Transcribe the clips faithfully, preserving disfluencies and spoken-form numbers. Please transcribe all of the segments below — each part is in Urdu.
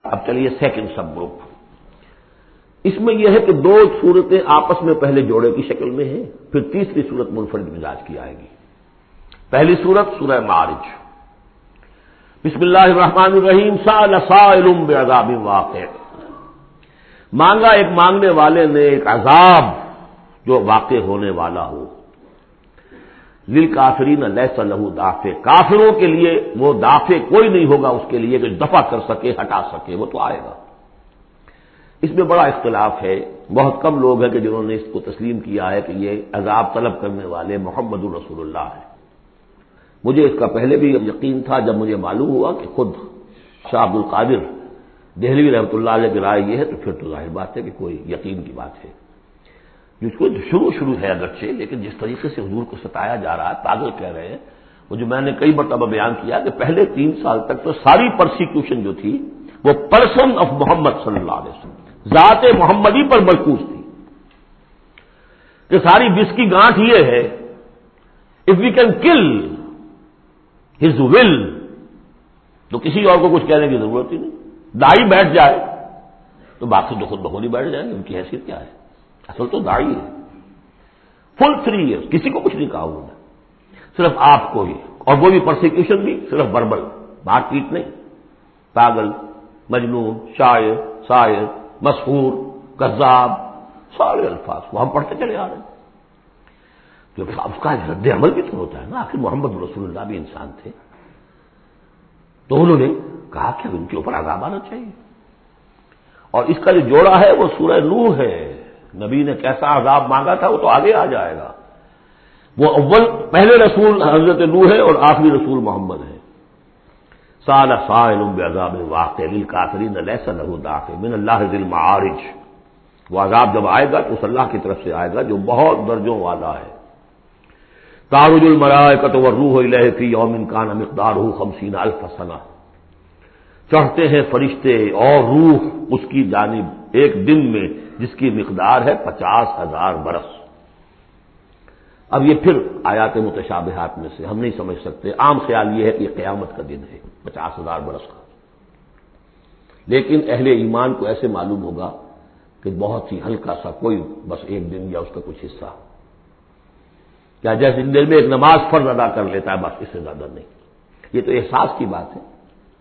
اب چلیے سیکنڈ سب گروپ، اس میں یہ ہے کہ دو صورتیں آپس میں پہلے جوڑے کی شکل میں ہیں، پھر تیسری صورت منفرد مزاج کی آئے گی۔ پہلی صورت سورہ معارج، بسم اللہ الرحمن الرحیم، سأل سائل بعذاب واقع، مانگا ایک مانگنے والے نے ایک عذاب جو واقع ہونے والا ہو۔ للکافرین لیس لہ دافع، کافروں کے لیے وہ دافع کوئی نہیں ہوگا اس کے لیے کہ دفع کر سکے، ہٹا سکے، وہ تو آئے گا۔ اس میں بڑا اختلاف ہے، بہت کم لوگ ہیں کہ جنہوں نے اس کو تسلیم کیا ہے کہ یہ عذاب طلب کرنے والے محمد الرسول اللہ ہے۔ مجھے اس کا پہلے بھی یقین تھا، جب مجھے معلوم ہوا کہ خود شاہ عبد القادر دہلوی رحمۃ اللہ علیہ کی رائے یہ ہے، تو پھر تو ظاہر بات ہے کہ کوئی یقین کی بات ہے، جس کو شروع شروع ہے اگرچہ، لیکن جس طریقے سے حضور کو ستایا جا رہا ہے، پاگل کہہ رہے ہیں، وہ جو میں نے کئی مرتبہ بیان کیا کہ پہلے تین سال تک تو ساری پرسیکیوشن جو تھی وہ پرسن آف محمد صلی اللہ علیہ وسلم، ذات محمدی پر مرکوز تھی، کہ ساری بس کی گانٹھ یہ ہے if we can kill his will, تو کسی اور کو کچھ کہنے کی ضرورت ہی نہیں، دائی بیٹھ جائے تو باقی تو خود بخود ہی بیٹھ جائیں گے، ان کی حیثیت کیا ہے؟ اصل تو دائی ہے۔ فل تھری ایئرس کسی کو کچھ نہیں کہا انہوں نے، صرف آپ کو ہی، اور وہ بھی پرسیکیوشن بھی صرف وربل، بات چیت نہیں، پاگل، مجنون، شاعر، شاعر، مسحور، کذاب، سارے الفاظ وہ ہم پڑھتے چلے آ رہے ہیں۔ تو اس کا رد عمل بھی تو ہوتا ہے نا، آخر محمد رسول اللہ بھی انسان تھے، تو انہوں نے کہا کہ ان کے اوپر عذاب آنا چاہیے، اور اس کا جو جوڑا ہے وہ سورہ نوح ہے۔ نبی نے کیسا عذاب مانگا تھا وہ تو آگے آ جائے گا، وہ اول پہلے رسول حضرت نوح ہے اور آخری رسول محمد ہے۔ سأل سائل بعذاب واقع للکافرین لیس لہ دافع من اللہ ذی المعارج، وہ عذاب جب آئے گا تو اس اللہ کی طرف سے آئے گا جو بہت درجوں والا ہے۔ تعرج الملائکۃ والروح الیہ فی یوم کان مقدارہ خمسین الف سنہ، چڑھتے ہیں فرشتے اور روح اس کی جانب ایک دن میں جس کی مقدار ہے پچاس ہزار برس۔ اب یہ پھر آیات متشابہات میں سے ہم نہیں سمجھ سکتے، عام خیال یہ ہے کہ یہ قیامت کا دن ہے پچاس ہزار برس کا، لیکن اہل ایمان کو ایسے معلوم ہوگا کہ بہت ہی ہلکا سا، کوئی بس ایک دن یا اس کا کچھ حصہ، کیا جیسے دن میں ایک نماز فرض ادا کر لیتا ہے، بس اس سے زیادہ نہیں۔ یہ تو احساس کی بات ہے۔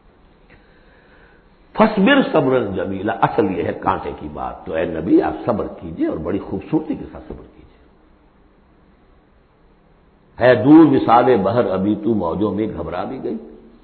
فصبر صبرا جمیلا، اصل یہ ہے کانٹے کی بات، تو اے نبی آپ صبر کیجئے اور بڑی خوبصورتی کے ساتھ صبر کیجئے۔ ہے دور وصال بہر ابھی تو موجوں میں گھبرا بھی گئی،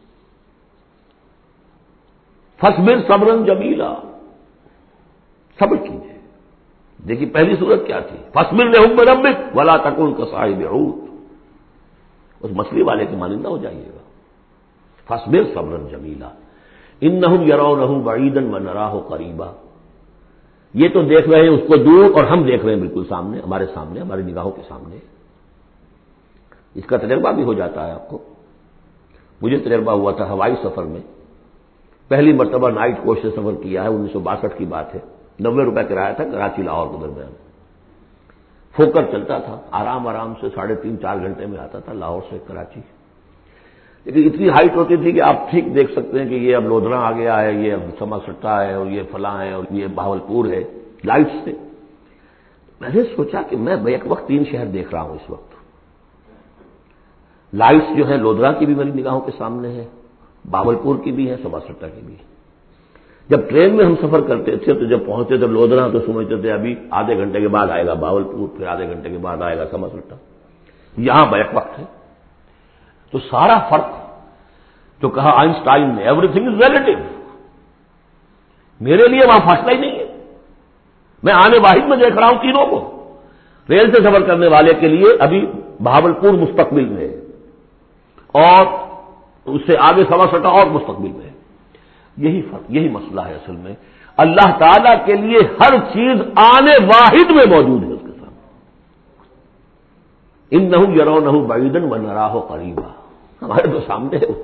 فصبر صبرا جمیلا، صبر کیجئے۔ دیکھیے پہلی صورت کیا تھی، فصبر لحکم ربک ولا تکن کصاحب حوت، اس مچھلی والے کے مانندہ ہو جائیے گا۔ فصبر صبرا جمیلا انہم یرونہ بعیدا ونراہ قریبا، یہ تو دیکھ رہے ہیں اس کو دور اور ہم دیکھ رہے ہیں بالکل سامنے، ہمارے سامنے، ہماری نگاہوں کے سامنے۔ اس کا تجربہ بھی ہو جاتا ہے آپ کو، مجھے تجربہ ہوا تھا ہوائی سفر میں، پہلی مرتبہ نائٹ کوچ سے سفر کیا ہے، انیس سو باسٹھ کی بات ہے، نوے روپے کرایہ تھا کراچی لاہور کے درمیان، فوکر چلتا تھا، آرام آرام سے ساڑھے تین چار گھنٹے میں آتا تھا لاہور سے کراچی، لیکن اتنی ہائٹ ہوتی تھی کہ آپ ٹھیک دیکھ سکتے ہیں کہ یہ اب لودھرا آ گیا ہے، یہ اب سما سٹا ہے، اور یہ فلاں ہے، اور یہ بہاولپور ہے، لائٹ سے۔ میں نے سوچا کہ میں ایک وقت تین شہر دیکھ رہا ہوں اس وقت، لائٹس جو ہے لودھرا کی بھی میری نگاہوں کے سامنے ہے، بہاولپور کی بھی ہے، سما سٹا کی بھی ہے۔ جب ٹرین میں ہم سفر کرتے تھے تو جب پہنچتے تھے لودھرا تو سمجھتے تھے ابھی آدھے گھنٹے کے بعد آئے گا بہاولپور، پھر آدھے گھنٹے کے بعد آئے گا سما سٹا، یہاں بیک وقت ہے۔ تو سارا فرق جو کہا آئنسٹائن نے، ایوری تھنگ از ریلیٹو، میرے لیے وہاں فاصلہ ہی نہیں ہے، میں آنے واحد میں دیکھ رہا ہوں تینوں کو۔ ریل سے سفر کرنے والے کے لیے ابھی بہاولپور مستقبل میں ہے، اور اس سے آگے سما سٹا اور مستقبل میں ہے۔ یہی فرق، یہی مسئلہ ہے اصل میں، اللہ تعالیٰ کے لیے ہر چیز آنے واحد میں موجود ہے اس کے سامنے۔ انہم یرونہ بعیدا ونراہ قریبا، ہمارے تو سامنے ہے۔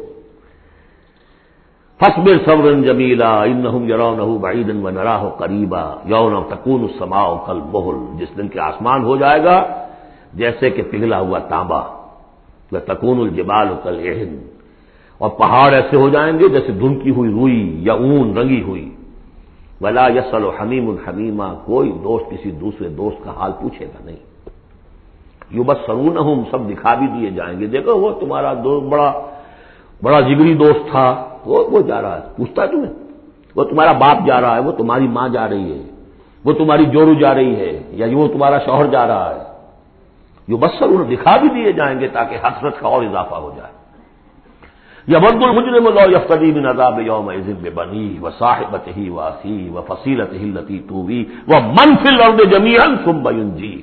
فصبر صبرا جمیلا انہم یرونہ بعیدا ونراہ قریبا یوم تکون السماء کالمہل، جس دن کے آسمان ہو جائے گا جیسے کہ پگھلا ہوا تانبا، وتکون الجبال کالعہن، اور پہاڑ ایسے ہو جائیں گے جیسے دھنکی ہوئی روئی یا اون رنگی ہوئی. ولا یسأل حمیم حمیما، کوئی دوست کسی دوسرے دوست کا حال پوچھے گا نہیں. یبصرونہم، سب دکھا بھی دیے جائیں گے، دیکھو وہ تمہارا دوست بڑا بڑا جگری دوست تھا، وہ وہ جا رہا ہے، پوچھتا ہے تمہیں، وہ تمہارا باپ جا رہا ہے، وہ تمہاری ماں جا رہی ہے، وہ تمہاری جورو جا رہی ہے، یا وہ تمہارا شوہر جا رہا ہے. یبصرون، دکھا بھی دیے جائیں گے تاکہ حسرت کا اور اضافہ ہو جائے. یود المجرم لو یفتدی من عذاب یومئذ ببنیہ وصاحبتہ واخیہ وفصیلتہ التی تؤویہ ومن فی الارض جمیعا ثم ینجیہ.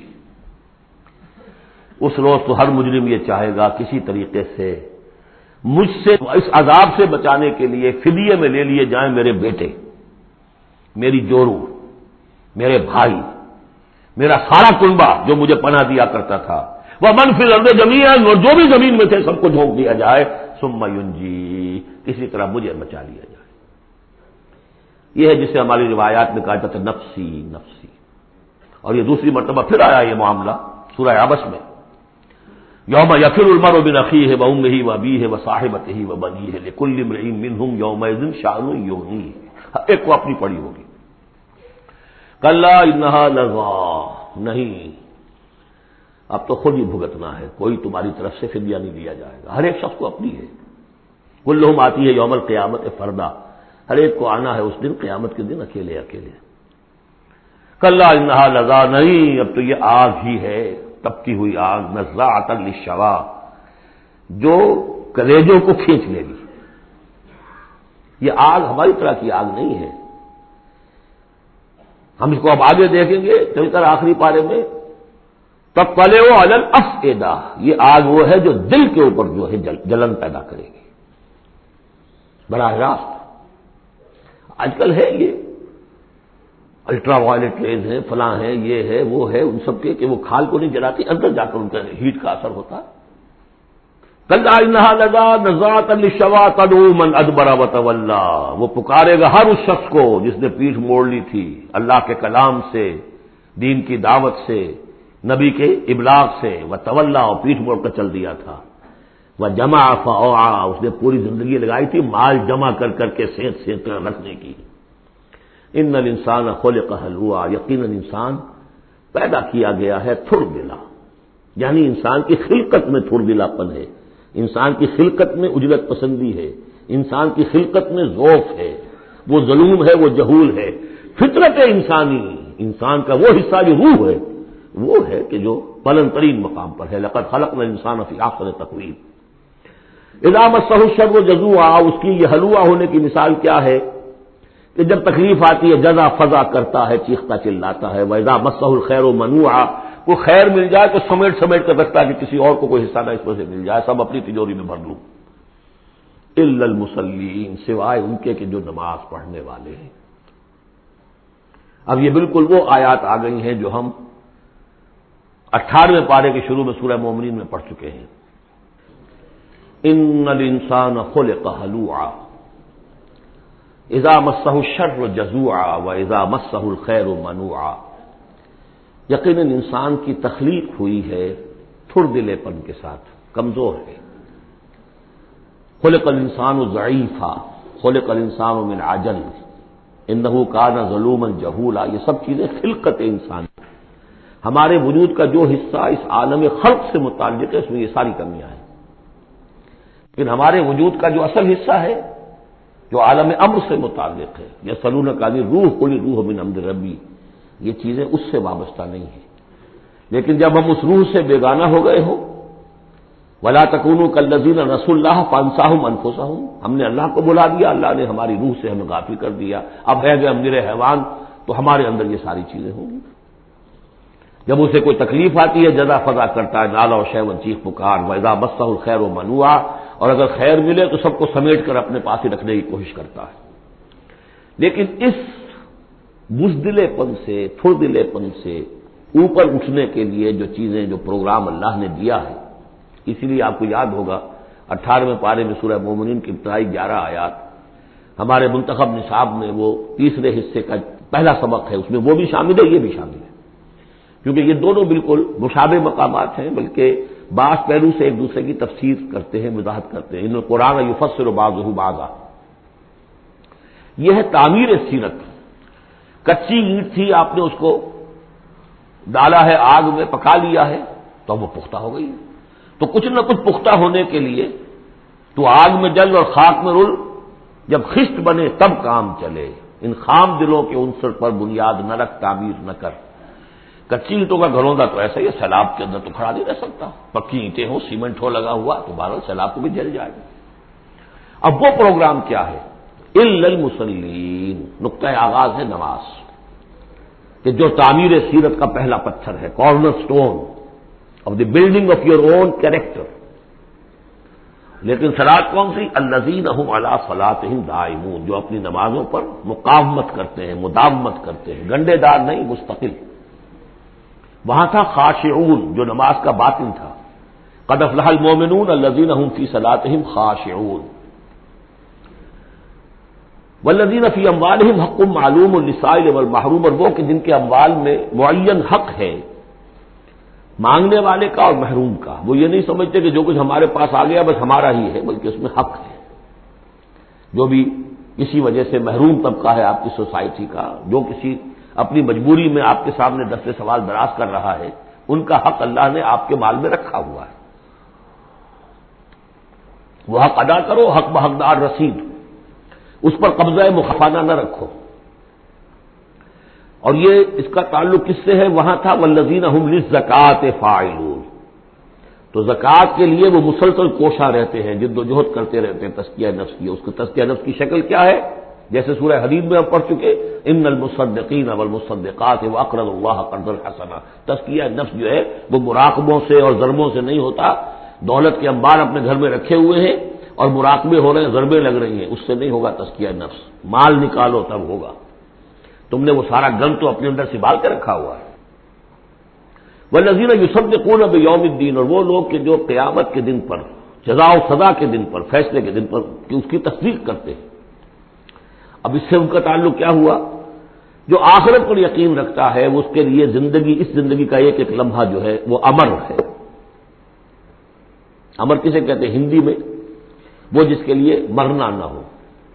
اس روز تو ہر مجرم یہ چاہے گا کسی طریقے سے مجھ سے اس عذاب سے بچانے کے لیے فدیے میں لے لیے جائیں میرے بیٹے، میری جورو، میرے بھائی، میرا سارا کنبہ جو مجھے پناہ دیا کرتا تھا. وہ من فی الارض جمیعا، اور جو بھی زمین میں تھے سب کو جھونک دیا جائے. ثم ینجی، کسی طرح مجھے بچا لیا جائے. یہ ہے جسے ہماری روایات میں کہا جاتا ہے نفسی نفسی. اور یہ دوسری مرتبہ پھر آیا یہ معاملہ سورہ عبس میں. یوم یفر المرء من اخیہ وامہ وابیہ وصاحبتہ وبنیہ لکل امرئ منہم یومئذ شأن یغنیہ. ایک کو اپنی پڑی ہوگی. کلا انہا لظی، نہیں، اب تو خود ہی بھگتنا ہے، کوئی تمہاری طرف سے فدیہ نہیں دیا جائے گا، ہر ایک شخص کو اپنی ہے. کلہم آتی ہے یوم القیامت فردا، ہر ایک کو آنا ہے اس دن، قیامت کے دن اکیلے اکیلے. کلا انہا لظی، نہیں، اب تو یہ آگ ہی ہے، تپتی ہوئی آگ، نزاعۃ للشوا، جو کلیجوں کو کھینچ لے گی. یہ آگ ہماری طرح کی آگ نہیں ہے. ہم اس کو اب آگے دیکھیں گے چل کر آخری پارے میں. تطلع علی الافئدہ، یہ آگ وہ ہے جو دل کے اوپر جو ہے جل جلن پیدا کرے گی براہ راست. آج کل ہے یہ الٹرا وائلٹ ریز ہیں، فلاں ہیں، یہ ہے وہ ہے، ان سب کے کہ وہ کھال کو نہیں جلاتی، اندر جا کر ان کا ہیٹ کا اثر ہوتا ہے. کلا انہا لظی نزاعۃ للشوا تدعو من ادبر وتولی، وہ پکارے گا ہر اس شخص کو جس نے پیٹھ موڑ لی تھی اللہ کے کلام سے، دین کی دعوت سے، نبی کے ابلاغ سے، وتولی، اور پیٹھ موڑ کر چل دیا تھا. وجمع فاوعى، اس نے پوری زندگی لگائی تھی مال جمع کر کر کے سینت سینت کر رکھنے کی. ان الانسان خلق ہلوعا، یقیناً انسان پیدا کیا گیا ہے تھر دلا، یعنی انسان کی خلقت میں تھر دلا پن ہے، انسان کی خلقت میں اجلت پسندی ہے، انسان کی خلقت میں ذوف ہے، وہ ظلوم ہے، وہ جہول ہے. فطرت انسانی، انسان کا وہ حصہ جو روح ہے وہ ہے کہ جو بلند ترین مقام پر ہے. لقد خلقنا الانسان فی احسن تقویم. اذا مسہ الشر جزوعا، اس کی یہ ہلوا ہونے کی مثال کیا ہے کہ جب تکلیف آتی ہے جزا فضا کرتا ہے، چیختا چلاتا ہے. وَإِذَا مَسَّهُ الْخَيْرُ مَنُوعًا، کو خیر مل جائے تو سمیٹ سمیٹ کر رکھتا ہے کہ کسی اور کو کوئی حصہ نہ اس میں سے مل جائے، سب اپنی تجوری میں بھر لوں. إِلَّا الْمُصَلِّينَ، سوائے ان کے کہ جو نماز پڑھنے والے ہیں. اب یہ بالکل وہ آیات آ گئی ہیں جو ہم اٹھارہویں پارے کے شروع میں سورہ مومنین میں پڑھ چکے ہیں. ان الانسان خلق ہلوعا اذا مسہ الشر جزوعا واذا مسہ الخیر منوعا. یقیناً انسان کی تخلیق ہوئی ہے تھر دلے پن کے ساتھ، کمزور ہے. خلق الانسان ضعیفا خلق الانسان من عجل انہ کان ظلوما جہولا. یہ سب چیزیں خلقت انسان، ہمارے وجود کا جو حصہ اس عالم خلق سے متعلق ہے اس میں یہ ساری کمیاں ہیں. لیکن ہمارے وجود کا جو اصل حصہ ہے جو عالم امر سے متعلق ہے، یسألونک عن الروح قل الروح من امر ربی، یہ چیزیں اس سے وابستہ نہیں ہیں. لیکن جب ہم اس روح سے بیگانہ ہو گئے ہو، ولا تکونوا کالذین نسوا اللہ فانساہم انفسہم، ہم نے اللہ کو بلا دیا، اللہ نے ہماری روح سے ہمیں غافل کر دیا، اب ہے گئے ہم نرے حیوان، تو ہمارے اندر یہ ساری چیزیں ہوں گی. جب اسے کوئی تکلیف آتی ہے جزا فضا کرتا ہے، نالا و شیون، چیخ پکار. وَإِذَا مَسَّهُ الْخَيْرُ مَنُوعًا، اور اگر خیر ملے تو سب کو سمیٹ کر اپنے پاس ہی رکھنے کی کوشش کرتا ہے. لیکن اس بزدلے پن سے، تھر دلے پن سے اوپر اٹھنے کے لیے جو چیزیں، جو پروگرام اللہ نے دیا ہے، اسی لیے آپ کو یاد ہوگا اٹھارہویں پارے میں سورہ مومنین کی ابتدائی گیارہ آیات ہمارے منتخب نصاب میں وہ تیسرے حصے کا پہلا سبق ہے، اس میں وہ بھی شامل ہے، یہ بھی شامل ہے، کیونکہ یہ دونوں بالکل مشابہ مقامات ہیں، بلکہ بعض پہلو سے ایک دوسرے کی تفسیر کرتے ہیں، وضاحت کرتے ہیں. ان القرآن یفسر بعضہ بعضا. یہ ہے تعمیر سیرت. کچی اینٹ تھی، آپ نے اس کو ڈالا ہے آگ میں، پکا لیا ہے تو وہ پختہ ہو گئی. تو کچھ نہ کچھ پختہ ہونے کے لیے تو آگ میں جل اور خاک میں رل، جب خشت بنے تب کام چلے. ان خام دلوں کے عنصر پر بنیاد نہ رکھ، تعمیر نہ کر. کچی اینٹوں کا گھروندا تو ایسا ہی ہے، سیلاب کے اندر تو کھڑا نہیں رہ سکتا. پکی اینٹیں ہو، سیمنٹ ہو لگا ہوا تو بہرحال سیلاب کو بھی جل جائے گا. اب وہ پروگرام کیا ہے؟ الا المصلین. نقطۂ آغاز ہے نماز، کہ جو تعمیر سیرت کا پہلا پتھر ہے، cornerstone of the building of your own character. لیکن صلاۃ کون سی؟ الذین هم علی صلاتهم دائمون. جو اپنی نمازوں پر مقاومت کرتے ہیں، مداومت کرتے ہیں، گنڈے دار نہیں، مستقل. وہاں تھا خاشعون، جو نماز کا باطن تھا. قد افلح المؤمنون الذین هم فی صلاتهم خاشعون. والذین فی اموالہم حق معلوم للسائل والمحروم. اور وہ کہ جن کے اموال میں معین حق ہے، مانگنے والے کا اور محروم کا. وہ یہ نہیں سمجھتے کہ جو کچھ ہمارے پاس آ گیا بس ہمارا ہی ہے، بلکہ اس میں حق ہے. جو بھی کسی وجہ سے محروم طبقہ ہے آپ کی سوسائٹی کا، جو کسی اپنی مجبوری میں آپ کے سامنے دست سوال دراز کر رہا ہے، ان کا حق اللہ نے آپ کے مال میں رکھا ہوا ہے. وہ حق ادا کرو، حق بحقدار رسید. اس پر قبضہ مخفانہ نہ رکھو. اور یہ اس کا تعلق کس سے ہے؟ وہاں تھا والذین هم للزکاۃ فاعلون. تو زکوٰۃ کے لیے وہ مسلسل کوشاں رہتے ہیں، جد و جہد کرتے رہتے ہیں تزکیہ نفس کی. اس کا تزکیہ نفس کی شکل کیا ہے؟ جیسے سورہ حدید میں ہم پڑھ چکے، ان المصدقین والمصدقات واقرضوا اللہ قرضا حسنا. تزکیہ نفس جو ہے وہ مراقبوں سے اور ضربوں سے نہیں ہوتا. دولت کے انبار اپنے گھر میں رکھے ہوئے ہیں اور مراقبے ہو رہے ہیں، ضربیں لگ رہی ہیں، اس سے نہیں ہوگا تزکیہ نفس. مال نکالو تب ہوگا. تم نے وہ سارا گن تو اپنے اندر سنبھال کے رکھا ہوا ہے. والذین یصدقون بیوم الدین. اور وہ لوگ کہ جو قیامت کے دن پر، جزا و سزا کے دن پر، فیصلے کے دن پر کہ اس کی تصدیق کرتے ہیں. اب اس سے ان کا تعلق کیا ہوا؟ جو آخرت پر یقین رکھتا ہے وہ اس کے لیے زندگی، اس زندگی کا ایک ایک لمحہ جو ہے وہ امر ہے. امر کسے کہتے ہیں ہندی میں؟ وہ جس کے لیے مرنا نہ ہو.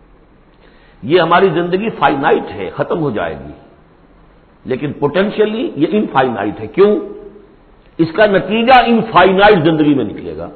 یہ ہماری زندگی فائنائٹ ہے، ختم ہو جائے گی، لیکن پوٹینشیلی یہ انفائنائٹ ہے. کیوں؟ اس کا نتیجہ انفائنائٹ زندگی میں نکلے گا.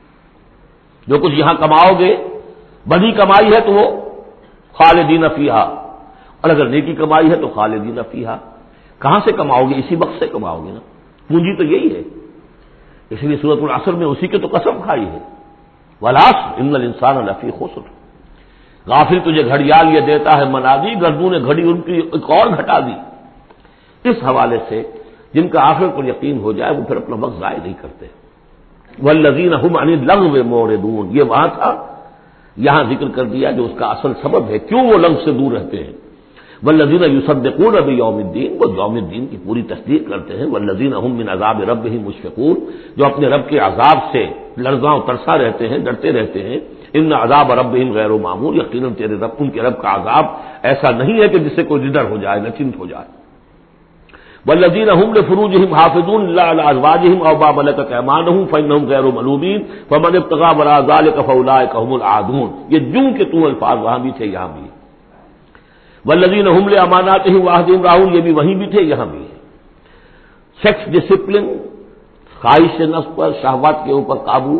جو کچھ یہاں کماؤ گے، بڑی کمائی ہے تو وہ خالدین فیہا، اور اگر نیکی کمائی ہے تو خالدین فیہا. کہاں سے کماؤ گے؟ اسی وقت سے کماؤ گے نا. پونجی تو یہی ہے. اس لیے سورۃ العصر میں اسی کے تو قسم کھائی ہے، والعصر ان الانسان لفی خسر. غافل تجھے گھڑیال یہ دیتا ہے منادی، گردوں نے گھڑی ان کی ایک اور گھٹا دی. اس حوالے سے جن کا آخرت پر یقین ہو جائے وہ پھر اپنا وقت ضائع نہیں کرتے. والذین هم عن اللغو معرضون. یہ وہاں تھا، یہاں ذکر کر دیا جو اس کا اصل سبب ہے کیوں وہ لغو سے دور رہتے ہیں. والذین یصدقون بیوم الدین. وہ یوم الدین کی پوری تصدیق کرتے ہیں. والذین هم من عذاب ربهم مشفقون. جو اپنے رب کے عذاب سے لرزاں و ترسا رہتے ہیں، ڈرتے رہتے ہیں. ان عذاب ربهم غیر معمول. یقیناً تیرے رب، ان کے رب کا عذاب ایسا نہیں ہے کہ جس سے کوئی ڈر ہو جائے، نچنت ہو جائے. والذین هم لفروجهم حافظون الا على ازواجهم او ما ملكت ايمانهم فانهم غیر ملومین فمن ابتغى وراء ذلك فاولئك هم العادون. یہ جو کہ تو الفاظ وہاں بھی تھے یہاں بھی. والذین هم لاماناتهم وعهدهم راعون. یہ بھی وہیں بھی تھے یہاں بھی. سیکس ڈسپلن، خواہش نفس پر، شہوات کے اوپر قابو،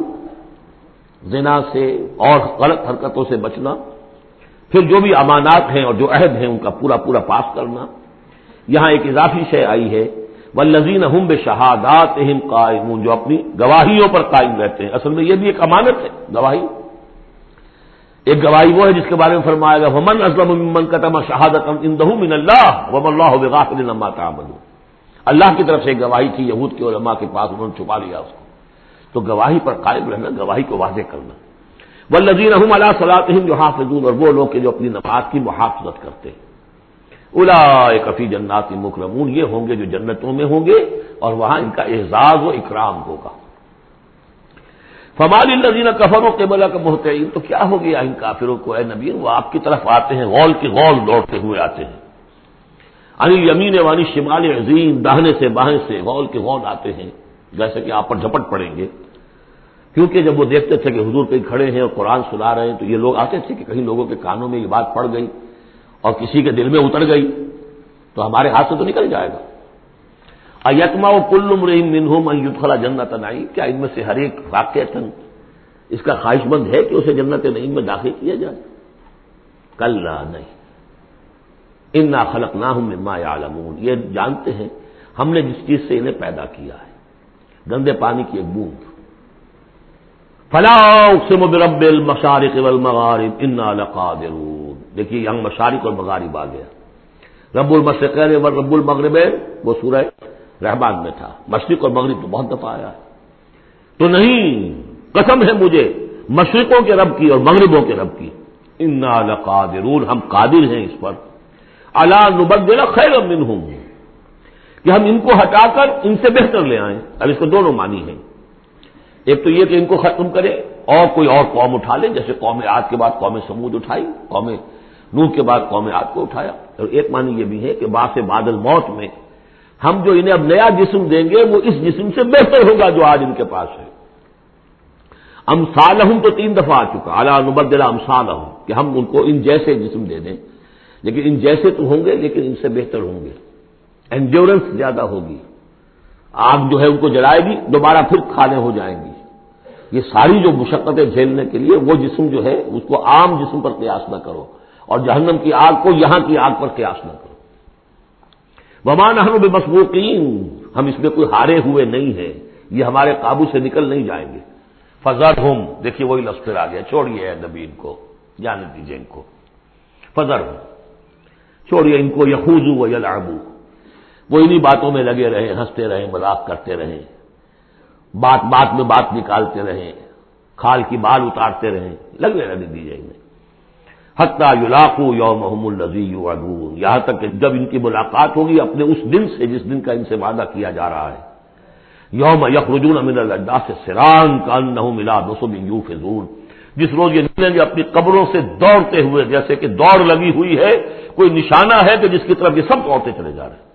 زنا سے اور غلط حرکتوں سے بچنا، پھر جو بھی امانات ہیں اور جو عہد ہیں ان کا پورا پورا پاس کرنا. یہاں ایک اضافی شے آئی ہے، والذین هم بشہاداتہم قائمون. جو اپنی گواہیوں پر قائم رہتے ہیں. اصل میں یہ بھی ایک امانت ہے گواہی. ایک گواہی وہ ہے جس کے بارے میں فرمایا گیا ومن اظلم ممن کتم شہادۃ عنده من اللہ وما اللہ بغافل عما تعملون. اللہ کی طرف سے ایک گواہی تھی یہود کے علماء کے پاس، انہوں نے چھپا لیا اس کو. تو گواہی پر قائم رہنا، گواہی کو واضح کرنا. والذین هم علی صلاتهم یحافظون. اور وہ لوگ کہ جو اپنی نماز کی محافظت کرتے ہیں. اولئک فی جنات مکرمون. یہ ہوں گے جو جنتوں میں ہوں گے اور وہاں ان کا اعزاز و اکرام ہوگا. فما للذین کفروا قبلک مہطعین. تو کیا ہو گیا ان کافروں کو اے نبی؟ وہ آپ کی طرف آتے ہیں، غول کی غول دوڑتے ہوئے آتے ہیں. عن الیمین وعن الشمال عزین. داہنے سے بائیں سے غول کے غول آتے ہیں. جیسے کہ آپ پر جھپٹ پڑیں گے، کیونکہ جب وہ دیکھتے تھے کہ حضور کہیں کھڑے ہیں اور قرآن سنا رہے ہیں تو یہ لوگ آتے تھے کہ کہیں لوگوں کے کانوں میں یہ بات پڑ گئی اور کسی کے دل میں اتر گئی تو ہمارے ہاتھ سے تو نکل جائے گا۔ ایتما کل امرئ منہم ان یدخل جنت نعیم، کیا ان میں سے ہر ایک واقعتاً اس کا خواہش مند ہے کہ اسے جنت نعیم میں داخل کیا جائے؟ کلا نہیں، انا خلقناہم مما یعلمون، یہ جانتے ہیں ہم نے جس چیز سے انہیں پیدا کیا ہے، گندے پانی کی ایک بوند۔ فلا اقسم برب المشارق والمغارب انا لقادرون، دیکھیے یہاں مشارق اور مغارب آ گیا۔ رب المشرقین و رب المغربین وہ سورہ رحمان میں تھا، مشرق اور مغرب تو بہت دفعہ آیا ہے، تو نہیں، قسم ہے مجھے مشرقوں کے رب کی اور مغربوں کے رب کی، انا لقادرون، ہم قادر ہیں اس پر، الا نبدل خیرا منہم، کہ ہم ان کو ہٹا کر ان سے بہتر لے آئیں۔ اب اس کو دونوں معنی ہیں، ایک تو یہ کہ ان کو ختم کرے اور کوئی اور قوم اٹھا لے، جیسے قوم عاد کے بعد قوم سمود اٹھائی، قوم نوح کے بعد قوم عاد کو اٹھایا، اور ایک معنی یہ بھی ہے کہ بعد سے بعد الموت میں ہم جو انہیں اب نیا جسم دیں گے وہ اس جسم سے بہتر ہوگا جو آج ان کے پاس ہے۔ امثالہم تو تین دفعہ آ چکا، الا نبدل امثالہم، کہ ہم ان کو ان جیسے جسم دے دیں، لیکن ان جیسے تو ہوں گے لیکن ان سے بہتر ہوں گے، انڈیورنس زیادہ ہوگی، آگ جو ہے ان کو جلائے گی دوبارہ پھر کھانے ہو جائیں گی۔ یہ ساری جو مشقتیں جھیلنے کے لیے وہ جسم جو ہے اس کو عام جسم پر قیاس نہ کرو، اور جہنم کی آگ کو یہاں کی آگ پر قیاس نہ کرو۔ وما نحن بمسبوقین، ہم اس میں کوئی ہارے ہوئے نہیں ہیں، یہ ہمارے قابو سے نکل نہیں جائیں گے۔ فذرہم، دیکھیے وہی لفظ پھر آ گیا، چھوڑیے اے نبی ان کو، جانے دیجیے ان کو، فذرہم، چھوڑیے ان کو، یخوضوا ویلعبوا، وہ انہی باتوں میں لگے رہے، ہنستے رہے، مذاق کرتے رہے، بات بات میں بات نکالتے رہے، کھال کی بال اتارتے رہے، لگے رہنے دیجیے انہیں، حتی یلاقوا یومہم الذی یوعدون، یہاں تک کہ جب ان کی ملاقات ہوگی اپنے اس دن سے جس دن کا ان سے وعدہ کیا جا رہا ہے، یوم یخرجون من الاجداث سراعا کانہم الی نصب یوفضون، جس روز یہ نکلیں گے اپنی قبروں سے دوڑتے ہوئے، جیسے کہ دوڑ لگی ہوئی ہے، کوئی نشانہ ہے کہ جس کی طرف یہ سب دوڑتے چلے جا رہے ہیں۔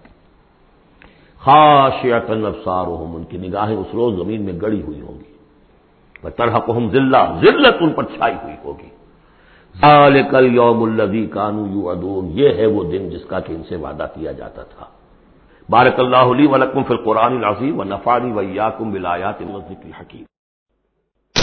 خاشعۃ ابصارہم، ان کی نگاہیں اس روز زمین میں گڑی ہوئی ہوں گی، وترہقہم ذلہ، ذلت ان پر چھائی ہوئی ہوگی۔ ذالک الیوم الذی کانوا یوعدون، یہ ہے وہ دن جس کا کہ ان سے وعدہ کیا جاتا تھا۔ بارک اللہ لی ولکم فی القرآن العظیم ونفعنی وإیاکم بالآیات والذکر الحکیم۔